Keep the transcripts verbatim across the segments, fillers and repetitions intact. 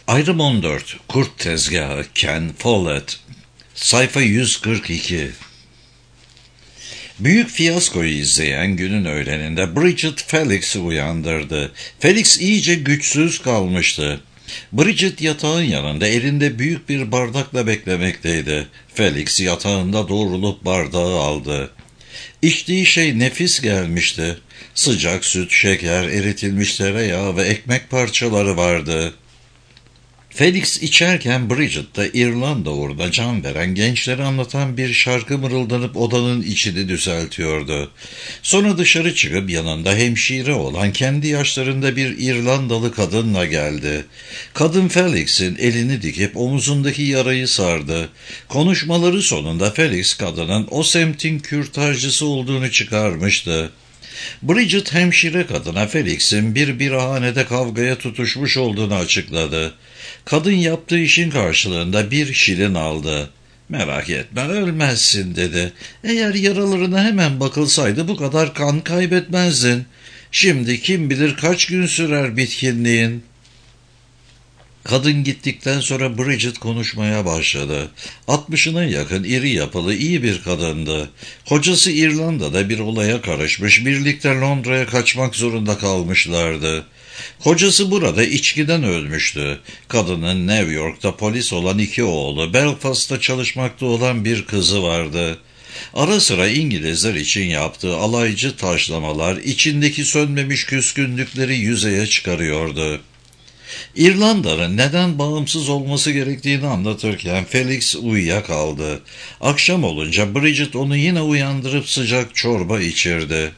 Ayrım on dört, Kurt Tezgahı, Ken Follett, sayfa yüz kırk iki. Büyük fiyaskoyu izleyen günün öğleninde Bridget Felix'i uyandırdı. Felix iyice güçsüz kalmıştı. Bridget yatağın yanında elinde büyük bir bardakla beklemekteydi. Felix yatağında doğrulup bardağı aldı. İçtiği şey nefis gelmişti. Sıcak süt, şeker, eritilmiş tereyağı ve ekmek parçaları vardı. Felix içerken Bridget da İrlanda uğruna can veren gençleri anlatan bir şarkı mırıldanıp odanın içini düzeltiyordu. Sonra dışarı çıkıp yanında hemşire olan kendi yaşlarında bir İrlandalı kadınla geldi. Kadın Felix'in elini dikip omuzundaki yarayı sardı. Konuşmaları sonunda Felix kadının o semtin kürtajcısı olduğunu çıkarmıştı. Bridget hemşire kadına Felix'in bir birahanede kavgaya tutuşmuş olduğunu açıkladı. Kadın yaptığı işin karşılığında bir şilin aldı. "Merak etme, ölmezsin," dedi. "Eğer yaralarına hemen bakılsaydı bu kadar kan kaybetmezdin. Şimdi kim bilir kaç gün sürer bitkinliğin." Kadın gittikten sonra Bridget konuşmaya başladı. Altmışına yakın iri yapılı iyi bir kadındı. Kocası İrlanda'da bir olaya karışmış, birlikte Londra'ya kaçmak zorunda kalmışlardı. Kocası burada içkiden ölmüştü. Kadının New York'ta polis olan iki oğlu, Belfast'ta çalışmakta olan bir kızı vardı. Ara sıra İngilizler için yaptığı alaycı taşlamalar içindeki sönmemiş küskünlükleri yüzeye çıkarıyordu. İrlanda'nın neden bağımsız olması gerektiğini anlatırken Felix uyuyakaldı. Akşam olunca Bridget onu yine uyandırıp sıcak çorba içirdi.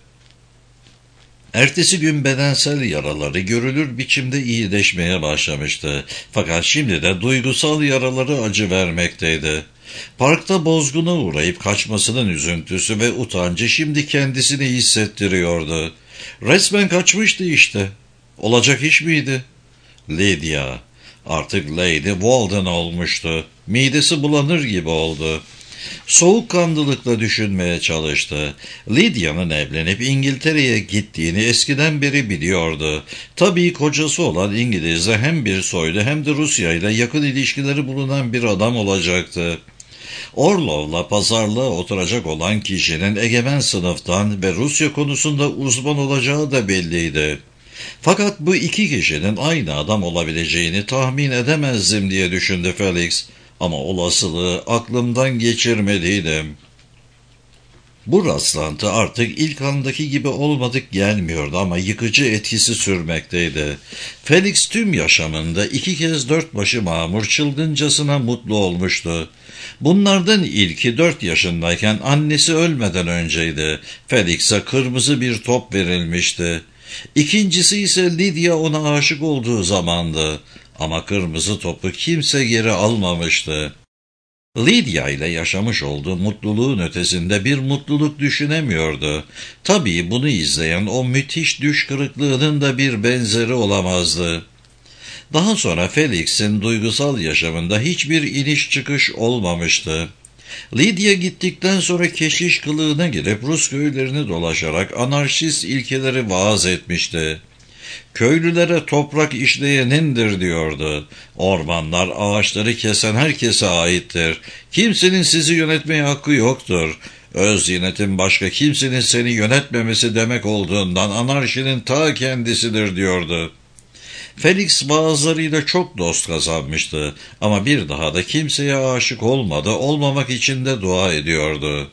Ertesi gün bedensel yaraları görülür biçimde iyileşmeye başlamıştı. Fakat şimdi de duygusal yaraları acı vermekteydi. Parkta bozguna uğrayıp kaçmasının üzüntüsü ve utancı şimdi kendisini hissettiriyordu. Resmen kaçmıştı işte. Olacak iş miydi? Lydia, artık Lady Walden olmuştu. Midesi bulanır gibi oldu. Soğukkanlılıkla düşünmeye çalıştı. Lydia'nın evlenip İngiltere'ye gittiğini eskiden beri biliyordu. Tabii kocası olan İngiliz'le hem bir soylu hem de Rusya ile yakın ilişkileri bulunan bir adam olacaktı. Orlov'la pazarlığa oturacak olan kişinin egemen sınıftan ve Rusya konusunda uzman olacağı da belliydi. Fakat bu iki kişinin aynı adam olabileceğini tahmin edemezdim diye düşündü Felix. Ama olasılığı aklımdan geçirmeliydim. Bu rastlantı artık ilk andaki gibi olmadık gelmiyordu ama yıkıcı etkisi sürmekteydi. Felix tüm yaşamında iki kez dört başı mamur çılgıncasına mutlu olmuştu. Bunlardan ilki dört yaşındayken annesi ölmeden önceydi. Felix'e kırmızı bir top verilmişti. İkincisi ise Lydia ona aşık olduğu zamandı. Ama kırmızı topu kimse geri almamıştı. Lydia ile yaşamış olduğu mutluluğun ötesinde bir mutluluk düşünemiyordu. Tabii bunu izleyen o müthiş düş kırıklığının da bir benzeri olamazdı. Daha sonra Felix'in duygusal yaşamında hiçbir iniş çıkış olmamıştı. Lydia gittikten sonra keşiş kılığına girip Rus köylerini dolaşarak anarşist ilkeleri vaaz etmişti. Köylülere toprak işleyenindir diyordu. Ormanlar, ağaçları kesen herkese aittir. Kimsenin sizi yönetmeye hakkı yoktur. Öz yönetim başka kimsenin seni yönetmemesi demek olduğundan anarşinin ta kendisidir diyordu. Felix bazılarıyla çok dost kazanmıştı ama bir daha da kimseye aşık olmadı, olmamak için de dua ediyordu.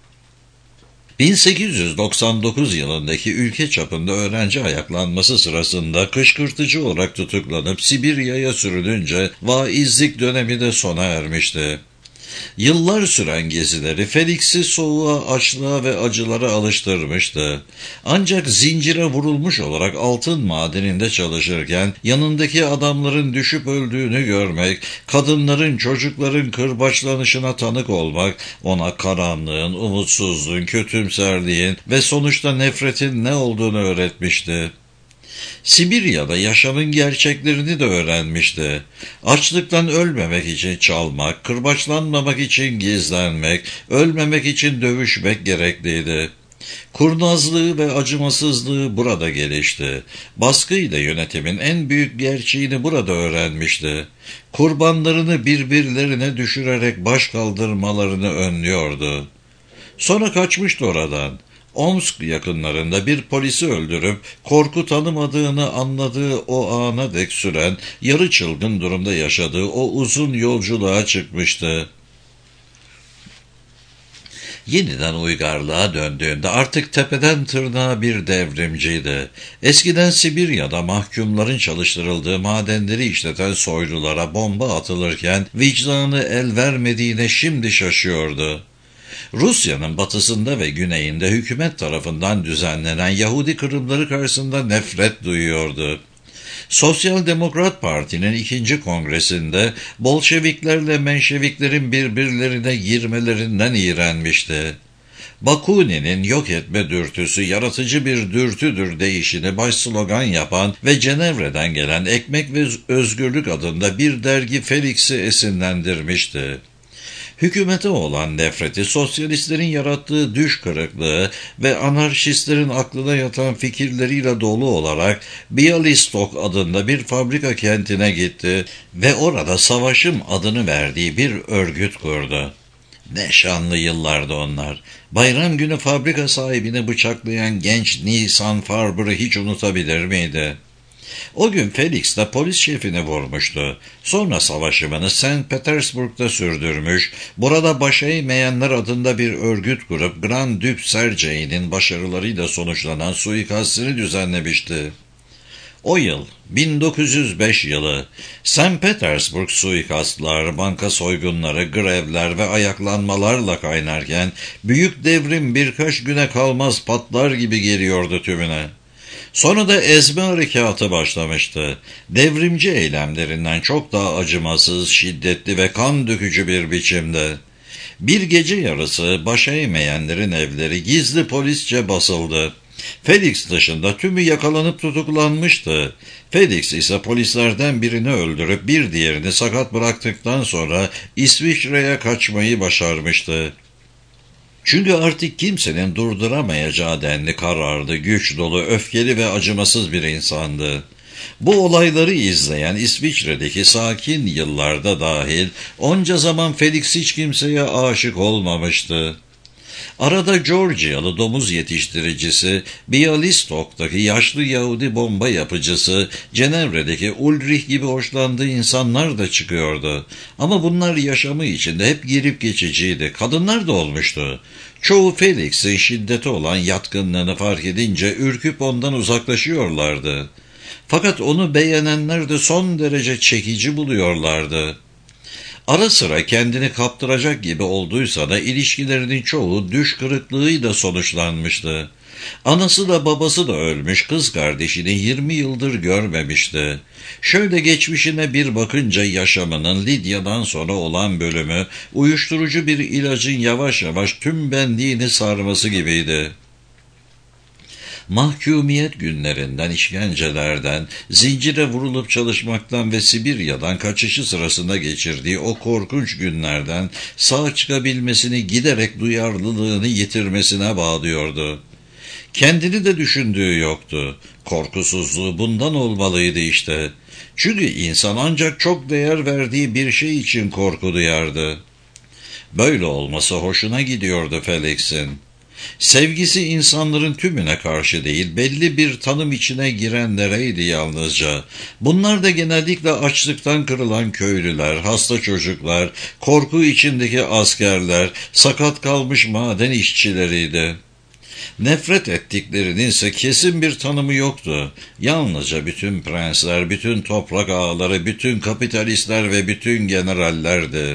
bin sekiz yüz doksan dokuz yılındaki ülke çapında öğrenci ayaklanması sırasında kışkırtıcı olarak tutuklanıp Sibirya'ya sürülünce vaizlik dönemi de sona ermişti. Yıllar süren gezileri Felix'i soğuğa, açlığa ve acılara alıştırmıştı. Ancak zincire vurulmuş olarak altın madeninde çalışırken yanındaki adamların düşüp öldüğünü görmek, kadınların, çocukların kırbaçlanışına tanık olmak, ona karanlığın, umutsuzluğun, kötümserliğin ve sonuçta nefretin ne olduğunu öğretmişti. Sibirya'da yaşamın gerçeklerini de öğrenmişti. Açlıktan ölmemek için çalmak, kırbaçlanmamak için gizlenmek, ölmemek için dövüşmek gerekliydi. Kurnazlığı ve acımasızlığı burada gelişti. Baskıyla yönetimin en büyük gerçeğini burada öğrenmişti. Kurbanlarını birbirlerine düşürerek baş kaldırmalarını önlüyordu. Sonra kaçmıştı oradan. Omsk yakınlarında bir polisi öldürüp korku tanımadığını anladığı o ana dek süren yarı çılgın durumda yaşadığı o uzun yolculuğa çıkmıştı. Yeniden uygarlığa döndüğünde artık tepeden tırnağa bir devrimciydi. Eskiden Sibirya'da mahkumların çalıştırıldığı madenleri işleten soylulara bomba atılırken vicdanı el vermediğine şimdi şaşıyordu. Rusya'nın batısında ve güneyinde hükümet tarafından düzenlenen Yahudi kırımları karşısında nefret duyuyordu. Sosyal Demokrat Parti'nin ikinci kongresinde Bolşeviklerle Menşeviklerin birbirlerine girmelerinden iğrenmişti. Bakunin'in yok etme dürtüsü yaratıcı bir dürtüdür deyişini baş slogan yapan ve Cenevre'den gelen Ekmek ve Özgürlük adında bir dergi Felix'i esinlendirmişti. Hükümete olan nefreti, sosyalistlerin yarattığı düş kırıklığı ve anarşistlerin aklına yatan fikirleriyle dolu olarak Bialystok adında bir fabrika kentine gitti ve orada Savaşım adını verdiği bir örgüt kurdu. Ne şanlı yıllardı onlar. Bayram günü fabrika sahibini bıçaklayan genç Nisan Farber'ı hiç unutabilir miydi? O gün Felix de polis şefini vurmuştu. Sonra savaşımını Saint Petersburg'da sürdürmüş, burada baş eğmeyenler adında bir örgüt kurup Grand Duke Sergei'nin başarılarıyla sonuçlanan suikastini düzenlemişti. O yıl, bin dokuz yüz beş yılı, Saint Petersburg suikastlar, banka soygunları, grevler ve ayaklanmalarla kaynarken, büyük devrim birkaç güne kalmaz patlar gibi geliyordu tümüne. Sonra da ezme harekatı başlamıştı. Devrimci eylemlerinden çok daha acımasız, şiddetli ve kan dökücü bir biçimde. Bir gece yarısı baş eğmeyenlerin evleri gizli polisçe basıldı. Felix dışında tümü yakalanıp tutuklanmıştı. Felix ise polislerden birini öldürüp bir diğerini sakat bıraktıktan sonra İsviçre'ye kaçmayı başarmıştı. Çünkü artık kimsenin durduramayacağı denli kararlı, güç dolu, öfkeli ve acımasız bir insandı. Bu olayları izleyen İsviçre'deki sakin yıllarda dahil onca zaman Felix hiç kimseye aşık olmamıştı. Arada Georgialı domuz yetiştiricisi, Bialystok'taki yaşlı Yahudi bomba yapıcısı, Cenevre'deki Ulrich gibi hoşlandığı insanlar da çıkıyordu. Ama bunlar yaşamı içinde hep girip geçiciydi. Kadınlar da olmuştu. Çoğu Felix'in şiddete olan yatkınlığını fark edince ürküp ondan uzaklaşıyorlardı. Fakat onu beğenenler de son derece çekici buluyorlardı. Ara sıra kendini kaptıracak gibi olduysa da ilişkilerinin çoğu düş kırıklığıyla sonuçlanmıştı. Anası da babası da ölmüş, kız kardeşini yirmi yıldır görmemişti. Şöyle geçmişine bir bakınca yaşamının Lidya'dan sonra olan bölümü uyuşturucu bir ilacın yavaş yavaş tüm benliğini sarması gibiydi. Mahkumiyet günlerinden, işkencelerden, zincire vurulup çalışmaktan ve Sibirya'dan kaçışı sırasında geçirdiği o korkunç günlerden sağ çıkabilmesini giderek duyarlılığını yitirmesine bağlıyordu. Kendini de düşündüğü yoktu. Korkusuzluğu bundan olmalıydı işte. Çünkü insan ancak çok değer verdiği bir şey için korku duyardı. Böyle olması hoşuna gidiyordu Felix'in. Sevgisi insanların tümüne karşı değil, belli bir tanım içine girenlereydi yalnızca. Bunlar da genellikle açlıktan kırılan köylüler, hasta çocuklar, korku içindeki askerler, sakat kalmış maden işçileriydi. Nefret ettiklerinin ise kesin bir tanımı yoktu. Yalnızca bütün prensler, bütün toprak ağaları, bütün kapitalistler ve bütün generallerdi.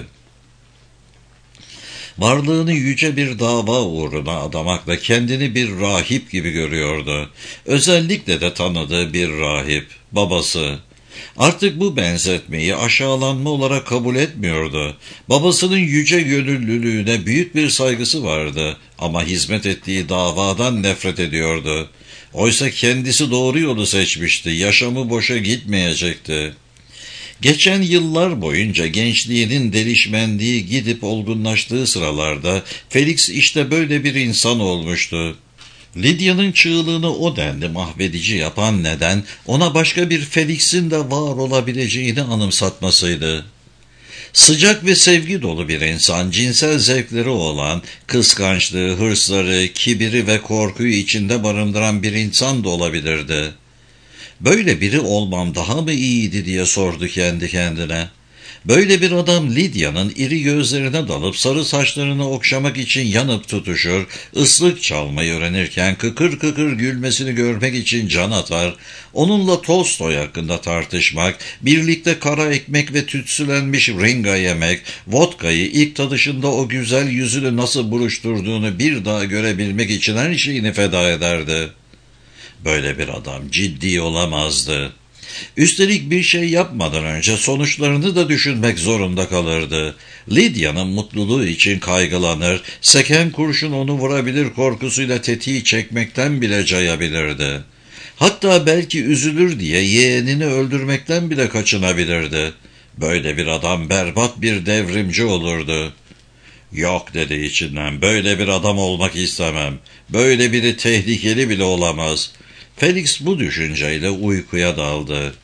Varlığını yüce bir dava uğruna adamakla kendini bir rahip gibi görüyordu. Özellikle de tanıdığı bir rahip, babası. Artık bu benzetmeyi aşağılanma olarak kabul etmiyordu. Babasının yüce gönüllülüğüne büyük bir saygısı vardı ama hizmet ettiği davadan nefret ediyordu. Oysa kendisi doğru yolu seçmişti, yaşamı boşa gitmeyecekti. Geçen yıllar boyunca gençliğinin delişmenliği gidip olgunlaştığı sıralarda Felix işte böyle bir insan olmuştu. Lydia'nın çığlığını o denli mahvedici yapan neden, ona başka bir Felix'in de var olabileceğini anımsatmasıydı. Sıcak ve sevgi dolu bir insan, cinsel zevkleri olan, kıskançlığı, hırsları, kibiri ve korkuyu içinde barındıran bir insan da olabilirdi. Böyle biri olmam daha mı iyiydi diye sordu kendi kendine. Böyle bir adam Lydia'nın iri gözlerine dalıp sarı saçlarını okşamak için yanıp tutuşur, ıslık çalmayı öğrenirken kıkır kıkır gülmesini görmek için can atar, onunla Tolstoy hakkında tartışmak, birlikte kara ekmek ve tütsülenmiş ringa yemek, vodkayı ilk tadışında o güzel yüzünü nasıl buruşturduğunu bir daha görebilmek için her şeyini feda ederdi. Böyle bir adam ciddi olamazdı. Üstelik bir şey yapmadan önce sonuçlarını da düşünmek zorunda kalırdı. Lydia'nın mutluluğu için kaygılanır, seken kurşun onu vurabilir korkusuyla tetiği çekmekten bile cayabilirdi. Hatta belki üzülür diye yeğenini öldürmekten bile kaçınabilirdi. Böyle bir adam berbat bir devrimci olurdu. Yok dedi içinden, böyle bir adam olmak istemem. Böyle biri tehlikeli bile olamaz. Felix bu düşünceyle uykuya daldı.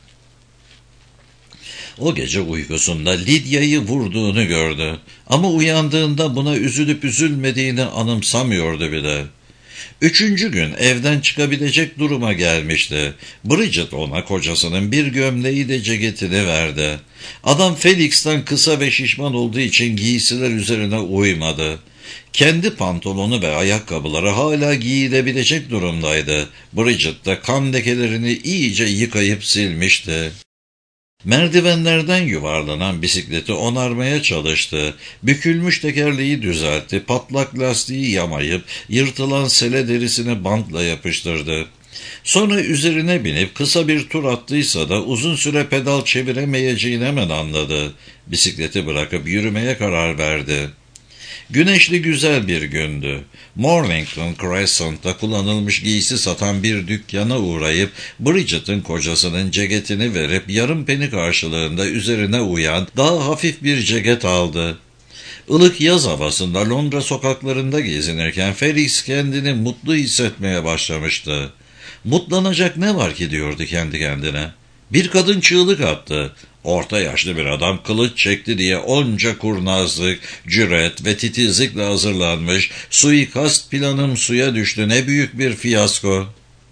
O gece uykusunda Lydia'yı vurduğunu gördü. Ama uyandığında buna üzülüp üzülmediğini anımsamıyordu bile. Üçüncü gün evden çıkabilecek duruma gelmişti. Bridget ona kocasının bir gömleği de ceketini verdi. Adam Felix'ten kısa ve şişman olduğu için giysiler üzerine uymadı. Kendi pantolonu ve ayakkabıları hala giyilebilecek durumdaydı. Bridget de kan lekelerini iyice yıkayıp silmişti. Merdivenlerden yuvarlanan bisikleti onarmaya çalıştı. Bükülmüş tekerleği düzeltti, patlak lastiği yamayıp yırtılan sele derisini bantla yapıştırdı. Sonra üzerine binip kısa bir tur attıysa da uzun süre pedal çeviremeyeceğini hemen anladı. Bisikleti bırakıp yürümeye karar verdi. Güneşli güzel bir gündü. Mornington Crescent'ta kullanılmış giysi satan bir dükkana uğrayıp Bridget'ın kocasının ceketini verip yarım peni karşılığında üzerine uyan daha hafif bir ceket aldı. Ilık yaz havasında Londra sokaklarında gezinirken Felix kendini mutlu hissetmeye başlamıştı. Mutlanacak ne var ki diyordu kendi kendine. Bir kadın çığlık attı. Orta yaşlı bir adam kılıç çekti diye onca kurnazlık, cüret ve titizlikle hazırlanmış, suikast planım suya düştü, ne büyük bir fiyasko.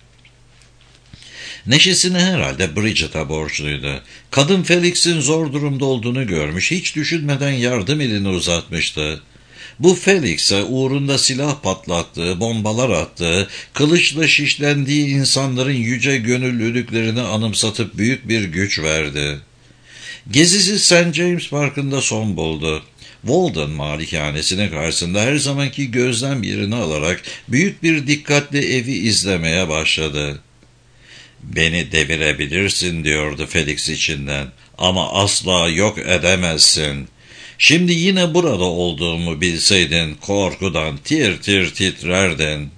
Neşesini herhalde Bridget'a borçluydu. Kadın Felix'in zor durumda olduğunu görmüş, hiç düşünmeden yardım elini uzatmıştı. Bu Felix'e uğrunda silah patlattığı, bombalar attığı, kılıçla şişlendiği insanların yüce gönüllülüklerini anımsatıp büyük bir güç verdi. Gezisi Saint James Parkı'nda son buldu. Walden malikanesinin karşısında her zamanki gözlem yerini alarak büyük bir dikkatle evi izlemeye başladı. "Beni devirebilirsin," diyordu Felix içinden, "ama asla yok edemezsin. Şimdi yine burada olduğumu bilseydin korkudan tir tir titrerdin."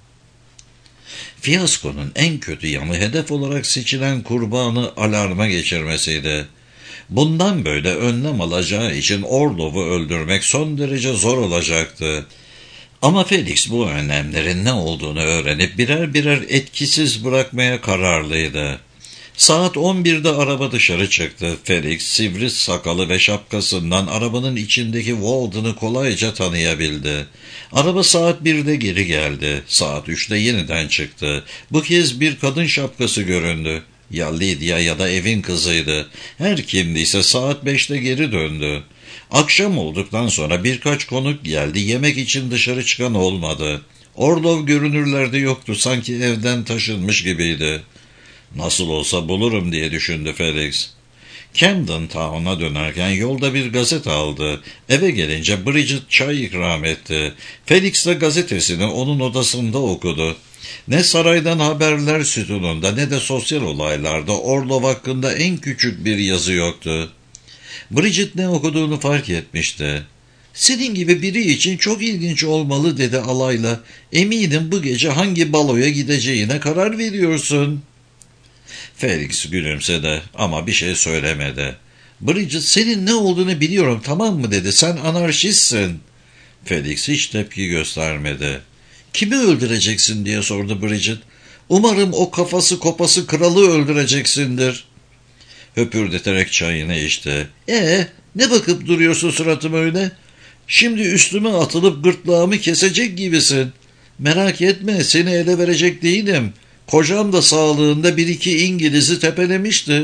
Fiyaskonun en kötü yanı hedef olarak seçilen kurbanı alarma geçirmesiydi. Bundan böyle önlem alacağı için Orlov'u öldürmek son derece zor olacaktı. Ama Felix bu önlemlerin ne olduğunu öğrenip birer birer etkisiz bırakmaya kararlıydı. Saat on birde araba dışarı çıktı. Felix sivri sakalı ve şapkasından arabanın içindeki Walden'ı kolayca tanıyabildi. Araba saat birde geri geldi. Saat üçte yeniden çıktı. Bu kez bir kadın şapkası göründü. Ya Lydia ya da evin kızıydı. Her kimdiyse saat beşte geri döndü. Akşam olduktan sonra birkaç konuk geldi. Yemek için dışarı çıkan olmadı. Orlov görünürlerde yoktu. Sanki evden taşınmış gibiydi. Nasıl olsa bulurum diye düşündü Felix. Camden Town'a dönerken yolda bir gazete aldı. Eve gelince Bridget çay ikram etti. Felix de gazetesini onun odasında okudu. Ne saraydan haberler sütununda ne de sosyal olaylarda Orlov hakkında en küçük bir yazı yoktu. Bridget ne okuduğunu fark etmişti. "Senin gibi biri için çok ilginç olmalı," dedi alayla. "Eminim bu gece hangi baloya gideceğine karar veriyorsun." Felix gülümsedi ama bir şey söylemedi. Bridget, "Senin ne olduğunu biliyorum, tamam mı?" dedi. "Sen anarşistsin." Felix hiç tepki göstermedi. Kimi öldüreceksin diye sordu Bridget. Umarım o kafası kopası kralı öldüreceksindir. Höpürdeterek çayını içti. Ee, ne bakıp duruyorsun suratıma öyle? Şimdi üstüme atılıp gırtlağımı kesecek gibisin. Merak etme, seni ele verecek değilim. Kocam da sağlığında bir iki İngiliz'i tepelemişti.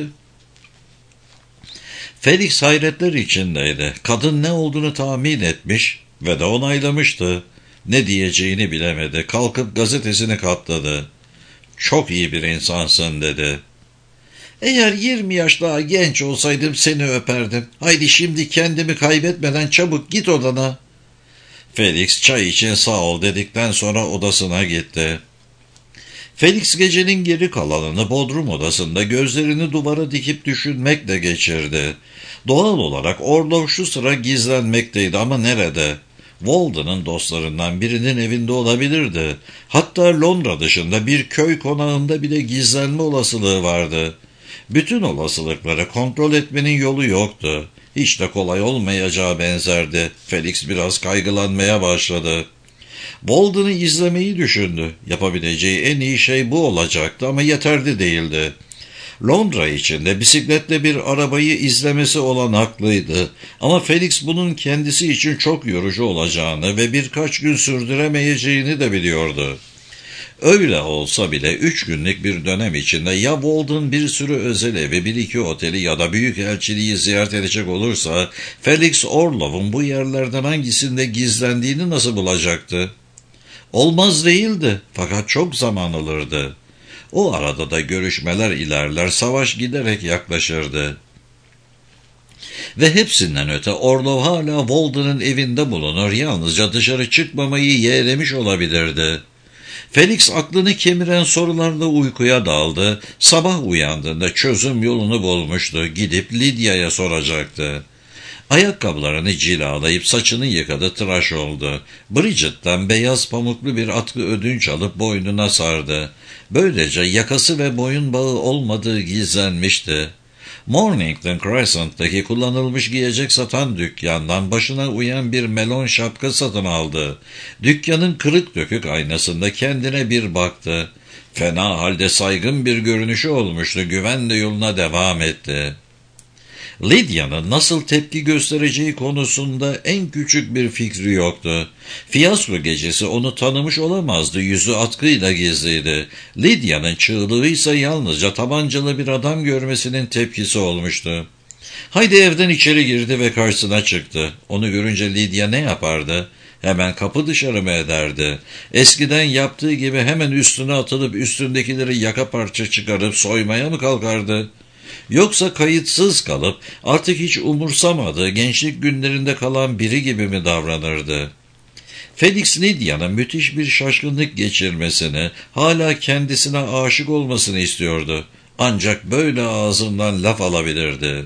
Felix hayretler içindeydi. Kadın ne olduğunu tahmin etmiş ve de onaylamıştı. Ne diyeceğini bilemedi. Kalkıp gazetesini katladı. Çok iyi bir insansın dedi. Eğer yirmi yaş daha genç olsaydım seni öperdim. Haydi şimdi kendimi kaybetmeden çabuk git odana. Felix çay için sağ ol dedikten sonra odasına gitti. Felix gecenin geri kalanını bodrum odasında gözlerini duvara dikip düşünmekle geçirdi. Doğal olarak Orlov şu sıra gizlenmekteydi ama nerede? Walden'ın dostlarından birinin evinde olabilirdi. Hatta Londra dışında bir köy konağında bile gizlenme olasılığı vardı. Bütün olasılıkları kontrol etmenin yolu yoktu. Hiç de kolay olmayacağı benzerdi. Felix biraz kaygılanmaya başladı. Walden'ı izlemeyi düşündü. Yapabileceği en iyi şey bu olacaktı ama yeterli değildi. Londra içinde bisikletle bir arabayı izlemesi olanaklıydı. Ama Felix bunun kendisi için çok yorucu olacağını ve birkaç gün sürdüremeyeceğini de biliyordu. Öyle olsa bile üç günlük bir dönem içinde ya Walden bir sürü özel evi, bir iki oteli ya da büyükelçiliği ziyaret edecek olursa Felix Orlov'un bu yerlerden hangisinde gizlendiğini nasıl bulacaktı? Olmaz değildi fakat çok zaman alırdı. O arada da görüşmeler ilerler, savaş giderek yaklaşırdı. Ve hepsinden öte Orlov hala Walden'ın evinde bulunur, yalnızca dışarı çıkmamayı yeğlemiş olabilirdi. Felix aklını kemiren sorularla uykuya daldı. Sabah uyandığında çözüm yolunu bulmuştu. Gidip Lydia'ya soracaktı. Ayakkabılarını cilalayıp saçını yıkadı, tıraş oldu. Bridget'ten beyaz pamuklu bir atkı ödünç alıp boynuna sardı. Böylece yakası ve boyun bağı olmadığı gizlenmişti. Mornington Crescent'taki kullanılmış giyecek satan dükkandan başına uyan bir melon şapka satın aldı. Dükkanın kırık dökük aynasında kendine bir baktı. Fena halde saygın bir görünüşü olmuştu. Güvenle yoluna devam etti. Lydia'nın nasıl tepki göstereceği konusunda en küçük bir fikri yoktu. Fiyasko gecesi onu tanımış olamazdı, yüzü atkıyla gizliydi. Lydia'nın çığlığı ise yalnızca tabancalı bir adam görmesinin tepkisi olmuştu. Haydi evden içeri girdi ve karşısına çıktı. Onu görünce Lydia ne yapardı? Hemen kapı dışarı mı ederdi? Eskiden yaptığı gibi hemen üstüne atılıp üstündekileri yaka parça çıkarıp soymaya mı kalkardı? Yoksa kayıtsız kalıp artık hiç umursamadığı gençlik günlerinde kalan biri gibi mi davranırdı? Felix Lydia'nın müthiş bir şaşkınlık geçirmesini, hala kendisine aşık olmasını istiyordu. Ancak böyle ağzından laf alabilirdi.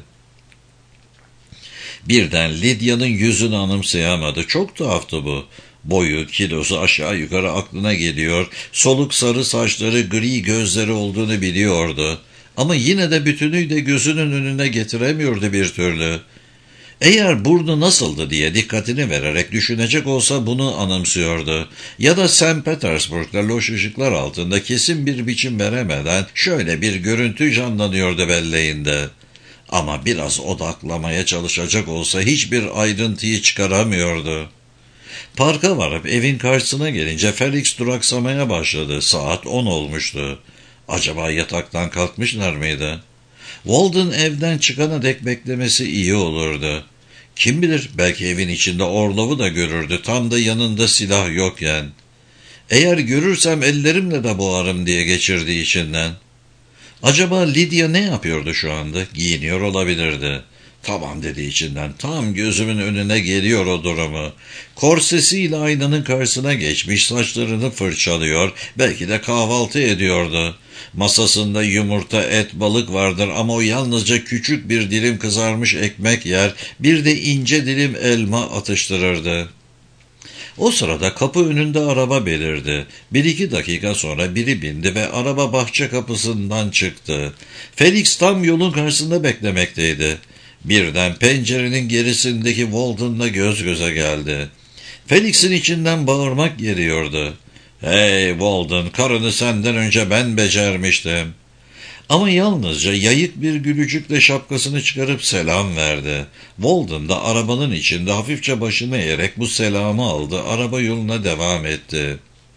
Birden Lydia'nın yüzünü anımsayamadı. Çok tuhaftı bu. Boyu, kilosu aşağı yukarı aklına geliyor, soluk sarı saçları, gri gözleri olduğunu biliyordu. Ama yine de bütünüyle gözünün önüne getiremiyordu bir türlü. Eğer burnu nasıldı diye dikkatini vererek düşünecek olsa bunu anımsıyordu. Ya da Saint Petersburg'da loş ışıklar altında kesin bir biçim veremeden şöyle bir görüntü canlanıyordu belleğinde. Ama biraz odaklamaya çalışacak olsa hiçbir ayrıntıyı çıkaramıyordu. Parka varıp evin karşısına gelince Felix duraksamaya başladı. Saat on olmuştu. Acaba yataktan kalkmışlar mıydı? Walden evden çıkana dek beklemesi iyi olurdu. Kim bilir, belki evin içinde Orlov'u da görürdü, tam da yanında silah yokken. Eğer görürsem ellerimle de boğarım diye geçirdi içinden. Acaba Lydia ne yapıyordu şu anda? Giyiniyor olabilirdi. Tamam dedi içinden, tam gözümün önüne geliyor o durumu. Korsesiyle aynanın karşısına geçmiş, saçlarını fırçalıyor, belki de kahvaltı ediyordu. Masasında yumurta, et, balık vardır ama o yalnızca küçük bir dilim kızarmış ekmek yer, bir de ince dilim elma atıştırırdı. O sırada kapı önünde araba belirdi. Bir iki dakika sonra biri bindi ve araba bahçe kapısından çıktı. Felix tam yolun karşısında beklemekteydi. Birden pencerenin gerisindeki Walden'la göz göze geldi. Felix'in içinden bağırmak geliyordu. Hey Walden, karını senden önce ben becermiştim. Ama yalnızca yayık bir gülücükle şapkasını çıkarıp selam verdi. Walden da arabanın içinde hafifçe başını eğerek bu selamı aldı, araba yoluna devam etti.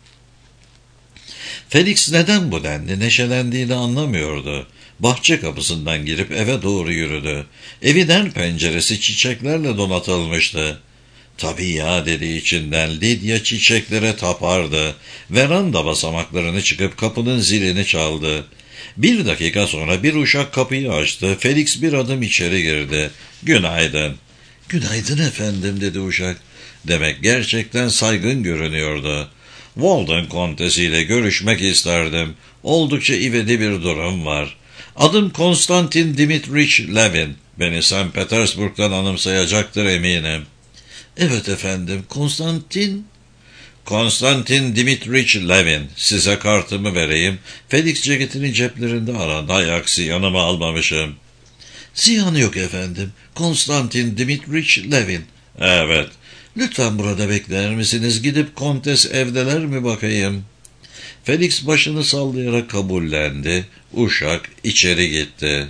Felix neden bu denli neşelendiğini anlamıyordu. Bahçe kapısından girip eve doğru yürüdü. Evin her penceresi çiçeklerle donatılmıştı. Tabii ya dedi içinden, Lydia çiçeklere tapardı. Veranda basamaklarını çıkıp kapının zilini çaldı. Bir dakika sonra bir uşak kapıyı açtı. Felix bir adım içeri girdi. Günaydın. Günaydın efendim dedi uşak. Demek gerçekten saygın görünüyordu. Walden kontesiyle görüşmek isterdim. Oldukça ivedi bir durum var. Adım Konstantin Dimitrich Levin. Beni Saint Petersburg'dan anımsayacaktır eminim. Evet efendim, Konstantin... Konstantin Dimitrich Levin. Size kartımı vereyim. Felix ceketinin ceplerinde aradı. Hay aksi, yanıma almamışım. Ziyanı yok efendim. Konstantin Dimitrich Levin. Evet. Lütfen burada bekler misiniz? Gidip kontes evdeler mi bakayım? Felix başını sallayarak kabullendi. Uşak içeri gitti.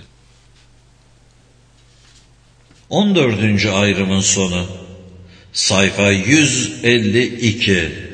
on dördüncü ayrımın sonu. Sayfa yüz elli iki.